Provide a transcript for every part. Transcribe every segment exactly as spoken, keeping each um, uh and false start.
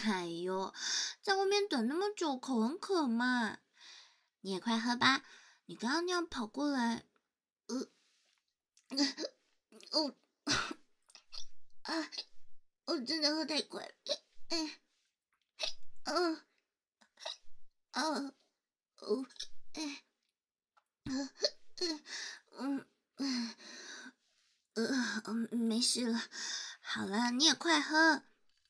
哎呦，在外面等那么久，口很渴嘛。你也快喝吧，你刚刚那样跑过来，呃，哦啊，我真的喝太快了，哎，嗯啊，哦，哎，嗯嗯呃嗯，没事了。好了，你也快喝。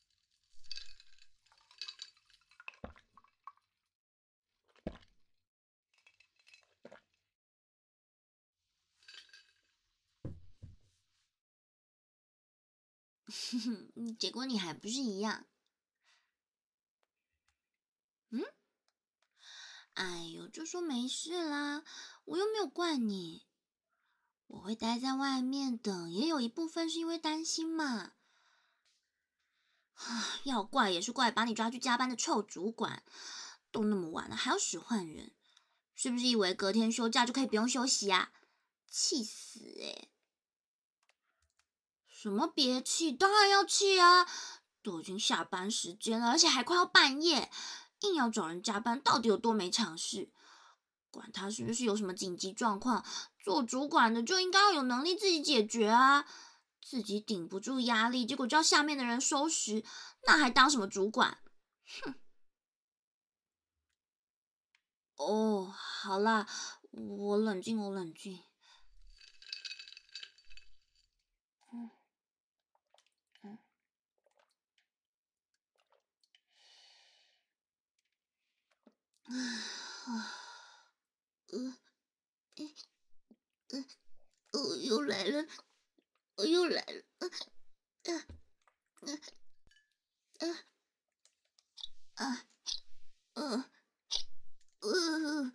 嗯结果你还不是一样。嗯，哎呦，就说没事啦，我又没有怪你。我会待在外面等，也有一部分是因为担心嘛。要怪也是怪把你抓去加班的臭主管，都那么晚了还要使唤人，是不是以为隔天休假就可以不用休息啊？气死欸！什么别气？当然要气啊！都已经下班时间了，而且还快要半夜，硬要找人加班，到底有多没常识？管他是不是有什么紧急状况，做主管的就应该要有能力自己解决啊！自己顶不住压力，结果叫下面的人收拾，那还当什么主管？哦，好啦，我冷静，我冷静。嗯嗯啊，呃，诶呃呃，又来了，呃又来了，呃呃呃呃啊呃呃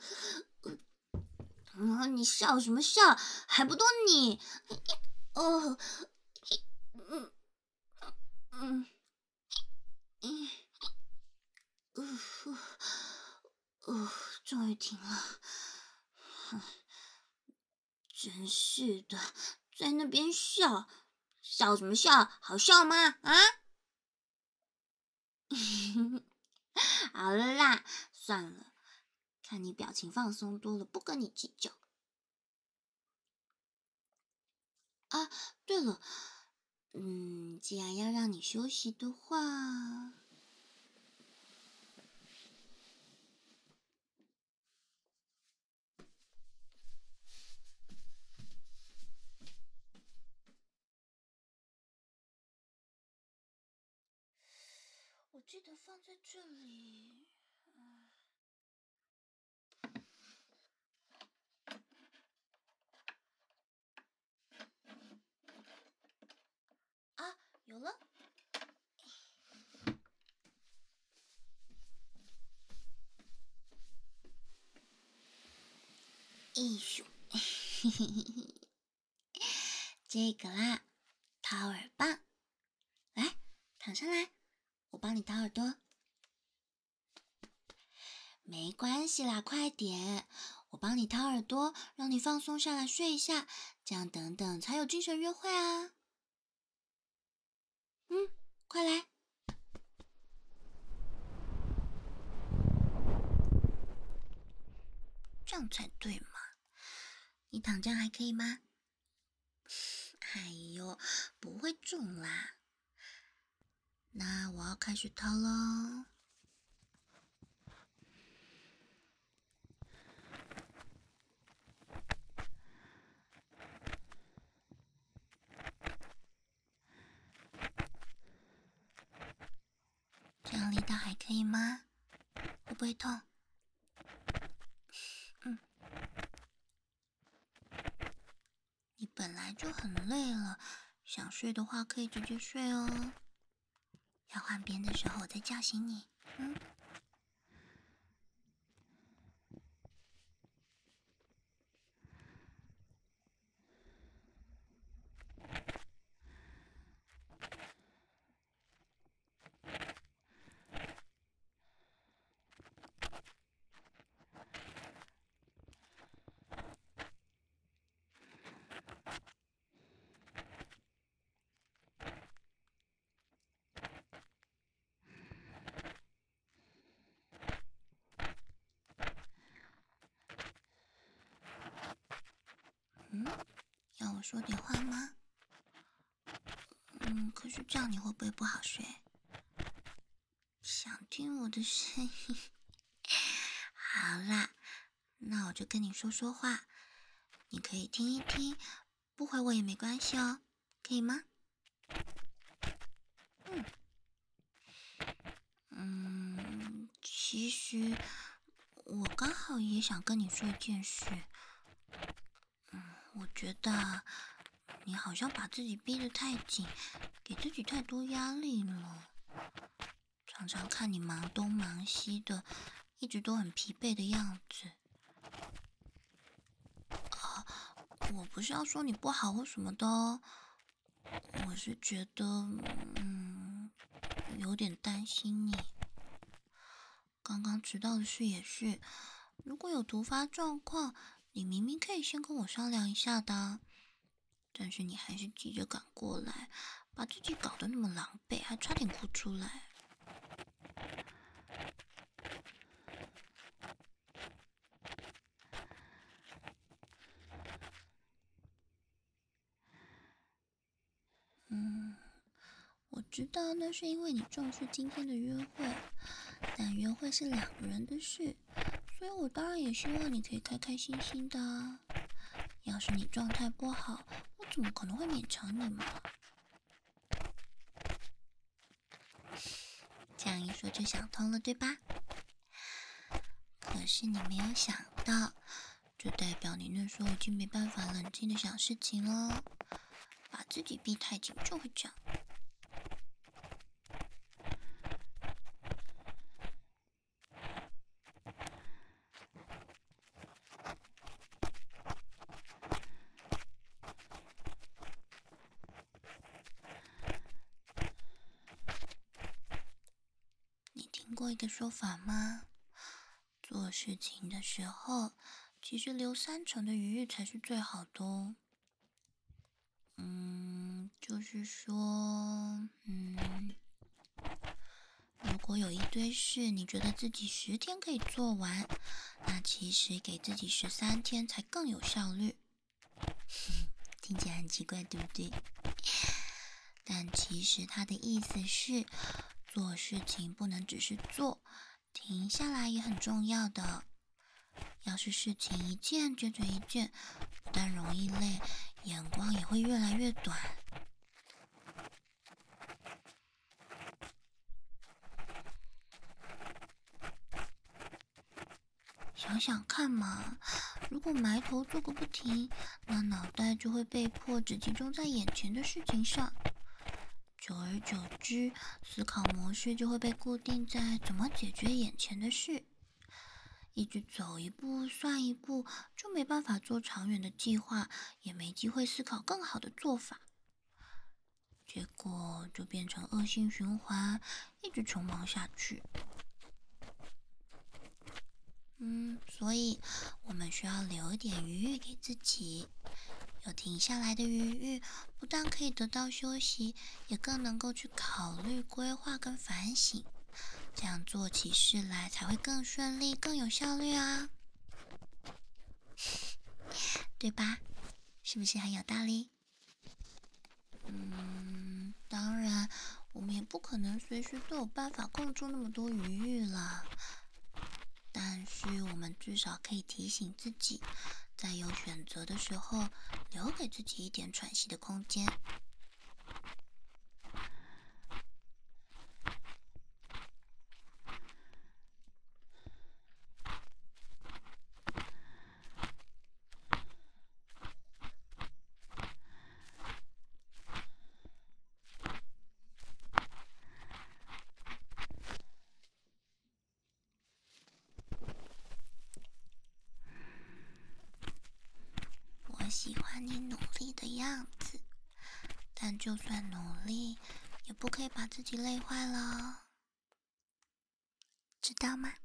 呃，你笑什么笑？还不都你？哦，嗯嗯嗯，呃呃，终于停了。真是的，在那边笑，笑什么笑？好笑吗？啊？好了啦，算了，看你表情放松多了，不跟你计较啊。对了，嗯，既然要让你休息的话，我记得放在这里。啊，有了。艺术，这个啦，掏耳棒，来，躺上来，我帮你掏耳朵。没关系啦，快点，我帮你掏耳朵，让你放松下来睡一下，这样等等才有精神约会啊。嗯，快来，这样才对嘛。你躺这样还可以吗？哎呦，不会中啦。那我要开始掏喽。这样力道还可以吗？会不会痛？嗯，你本来就很累了，想睡的话可以直接睡哦。要换边的时候我再叫醒你。嗯。 我说点话吗？嗯，可是这样你会不会不好睡？想听我的声音？好啦，那我就跟你说说话，你可以听一听，不回我也没关系哦，可以吗？嗯嗯，其实我刚好也想跟你说一件事。嗯，我觉得你好像把自己逼得太紧，给自己太多压力了。常常看你忙东忙西的，一直都很疲惫的样子。啊，我不是要说你不好或什么的哦，我是觉得，嗯，有点担心你。刚刚迟到的事也是，如果有突发状况，你明明可以先跟我商量一下的啊，但是你还是急着赶过来，把自己搞得那么狼狈，还差点哭出来。嗯，我知道那是因为你重视今天的约会，但约会是两个人的事，所以我当然也希望你可以开开心心的啊。要是你状态不好，我怎么可能会勉强你嘛？这样一说就想通了，对吧？可是你没有想到，这代表你那时候已经没办法冷静的想事情了，把自己逼太紧就会这样。你听过一个说法吗？做事情的时候，其实留三成的余裕才是最好的哦。嗯，就是说，嗯，如果有一堆事，你觉得自己十天可以做完，那其实给自己十三天才更有效率。听起来很奇怪，对不对？但其实他的意思是，做事情不能只是做，停下来也很重要的。要是事情一件接着一件，不但容易累，眼光也会越来越短。想想看嘛，如果埋头做个不停，那脑袋就会被迫只集中在眼前的事情上。久而久之，思考模式就会被固定在怎么解决眼前的事，一直走一步算一步，就没办法做长远的计划，也没机会思考更好的做法。结果就变成恶性循环，一直穷忙下去。嗯，所以我们需要留一点余裕给自己。有停下来的余裕，不但可以得到休息，也更能够去考虑、规划跟反省，这样做起事来才会更顺利、更有效率啊，对吧？是不是很有道理？嗯，当然，我们也不可能随时都有办法空出那么多余裕了。但是我们至少可以提醒自己，在有选择的时候，留给自己一点喘息的空间。我喜欢你努力的样子，但就算努力，也不可以把自己累坏了，知道吗？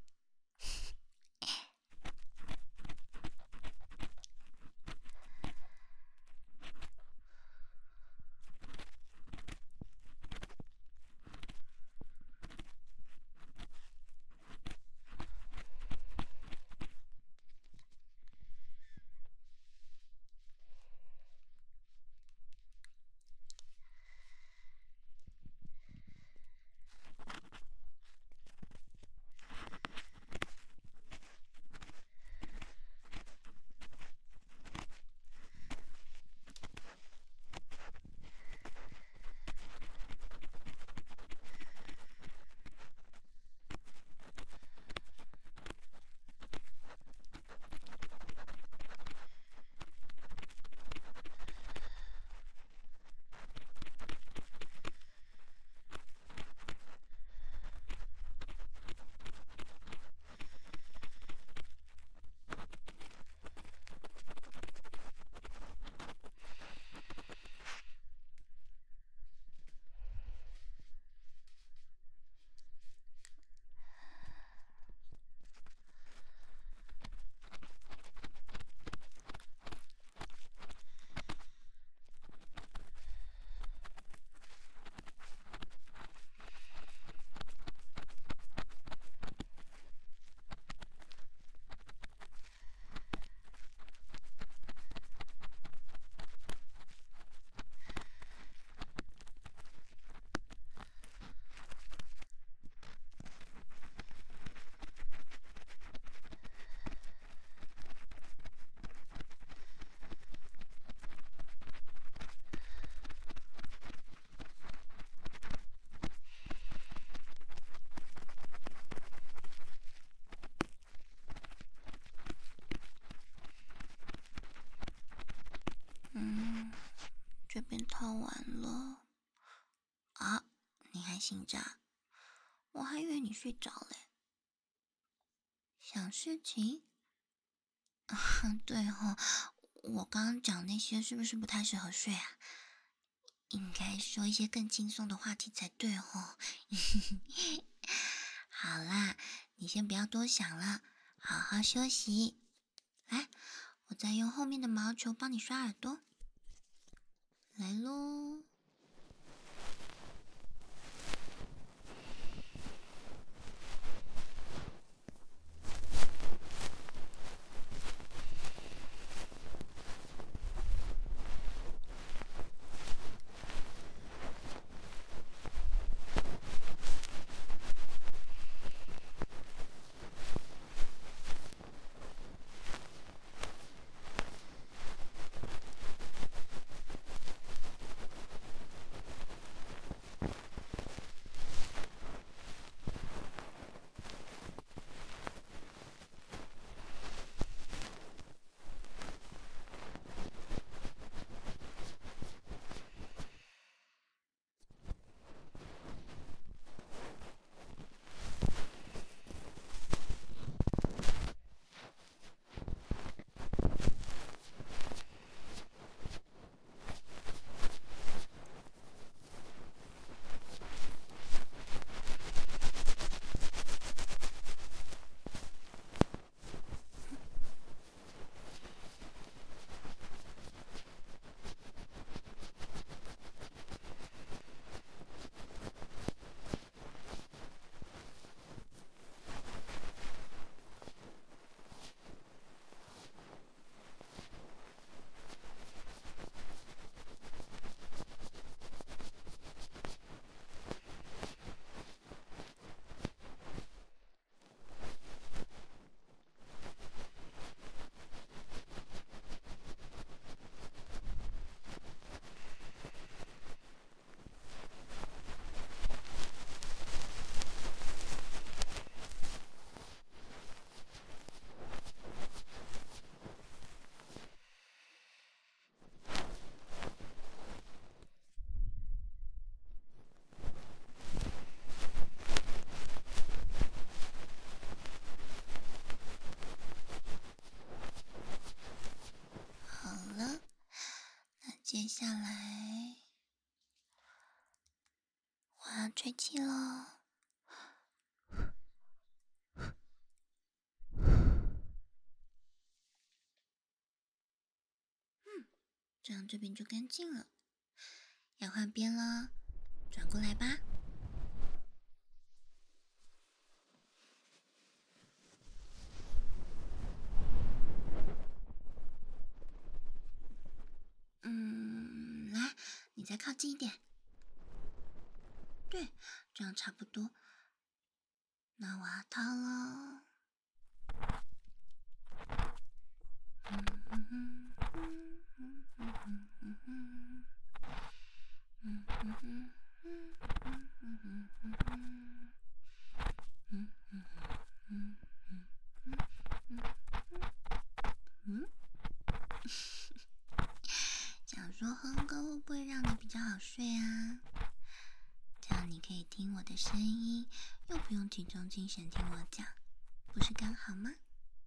醒着？我还以为你睡着嘞。想事情？啊，对哦，我刚刚讲那些是不是不太适合睡啊？应该说一些更轻松的话题才对哦。好啦，你先不要多想了，好好休息。来，我再用后面的毛球帮你刷耳朵。来喽。接下来我要吹气了。嗯，这样这边就干净了。要换边了，转过来吧。嗯，来，你再靠近一点。对，这样差不多。那我要套了。嗯嗯嗯嗯嗯嗯嗯嗯嗯嗯嗯嗯嗯嗯嗯嗯嗯嗯，想说哼歌会不会让你比较好睡啊？这样你可以听我的声音，又不用集中精神听我讲，不是刚好吗？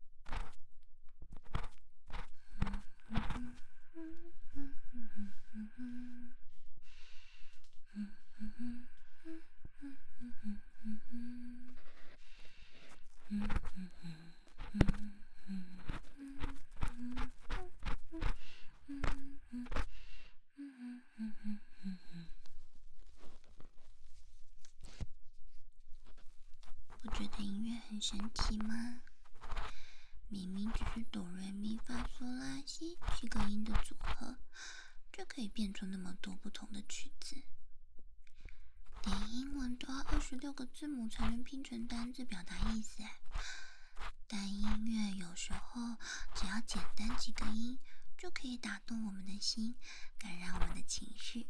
不觉得音乐很神奇吗？明明只是哆来咪发嗦拉西七个音的组合，就可以变出那么多不同的曲子。连英文都要二十六个字母才能拼成单字表达意思，但音乐有时候只要简单几个音，就可以打动我们的心，感染我们的情绪。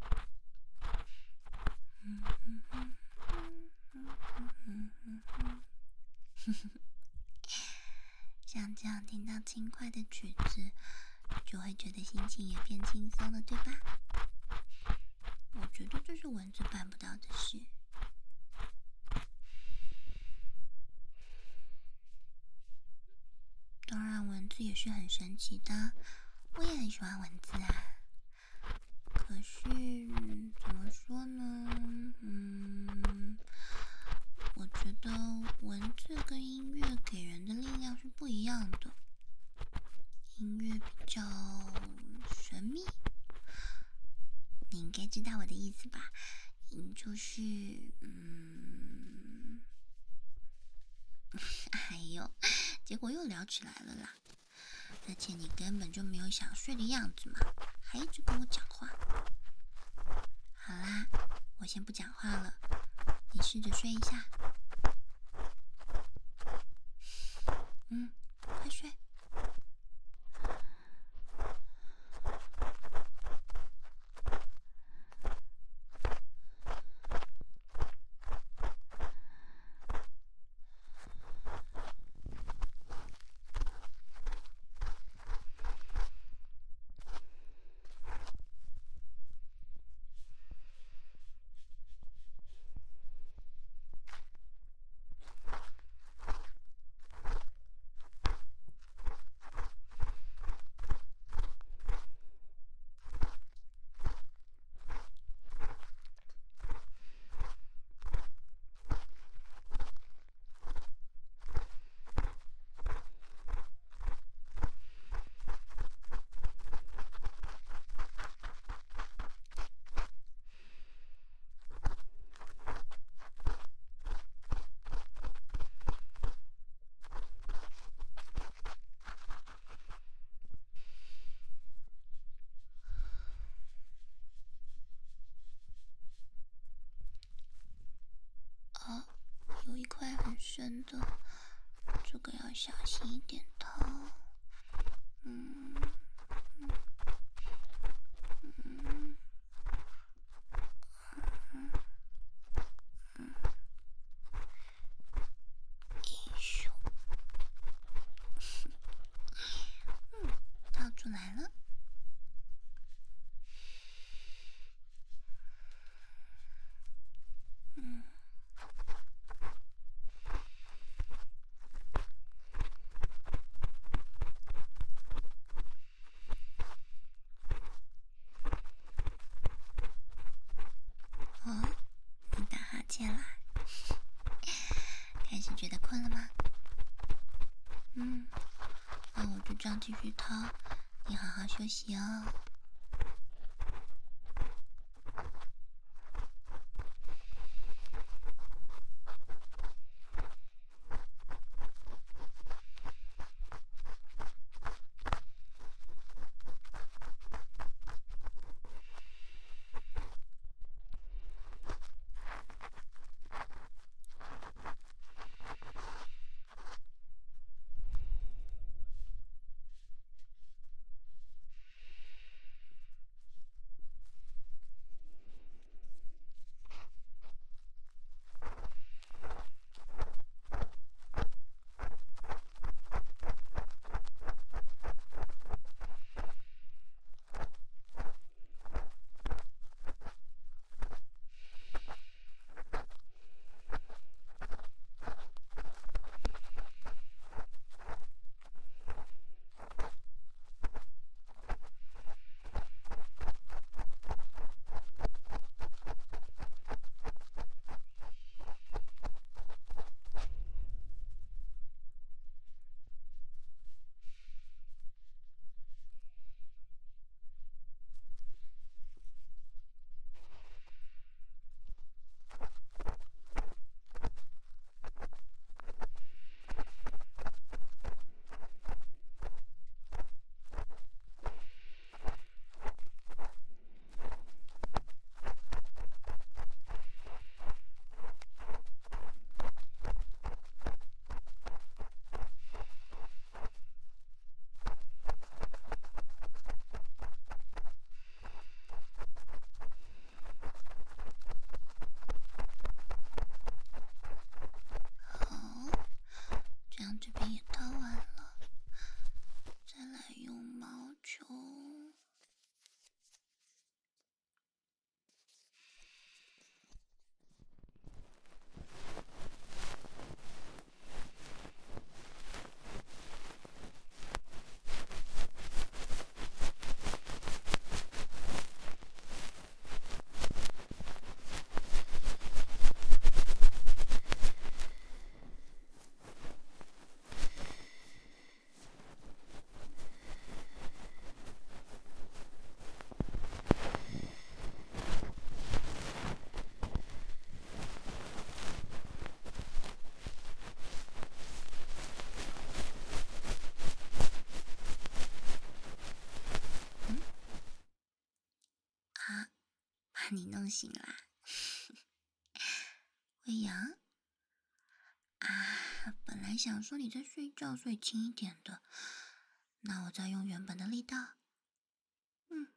嗯嗯嗯嗯嗯嗯嗯嗯，像这样听到轻快的曲子，就会觉得心情也变轻松了，对吧？我觉得这是文字办不到的事。 字也是很神奇的，我也很喜欢文字啊。可是怎么说呢？嗯，我觉得文字跟音乐给人的力量是不一样的。音乐比较神秘，你应该知道我的意思吧？嗯，就是嗯，哎呦，结果又聊起来了啦。而且你根本就没有想睡的样子嘛，还一直跟我讲话。好啦，我先不讲话了，你试着睡一下。嗯，快睡。啊，有一块很深的，这个要小心一点掏。嗯嗯嗯嗯嗯，一咻，嗯，掏出来了。嗯。哦，你打哈欠啦？开始觉得困了吗？嗯，那我就这样继续掏，你好好休息哦。 你弄醒啦。魏阳啊，本来想说你在睡觉，所以轻一点的，那我再用原本的力道。嗯。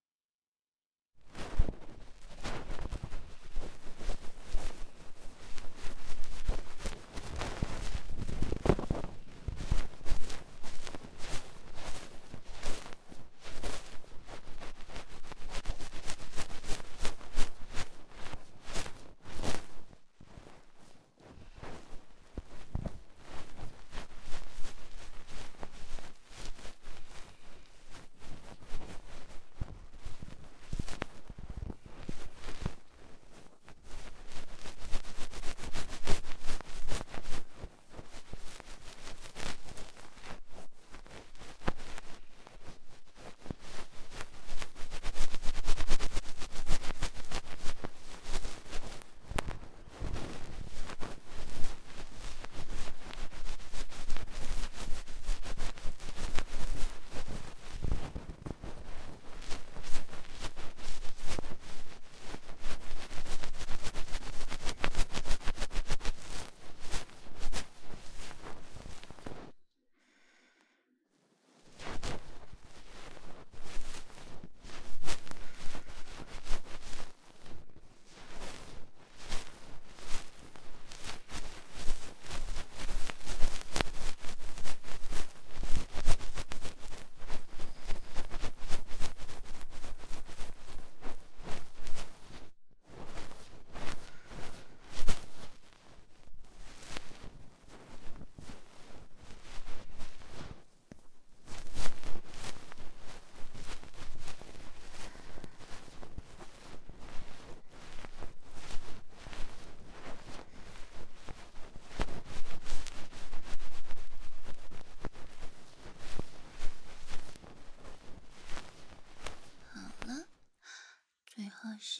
最后是，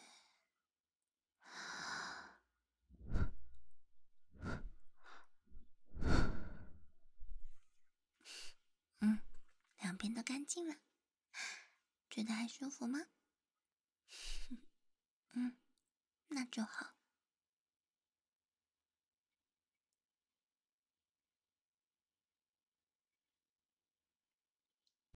嗯，两边都干净了，觉得还舒服吗？嗯，那就好。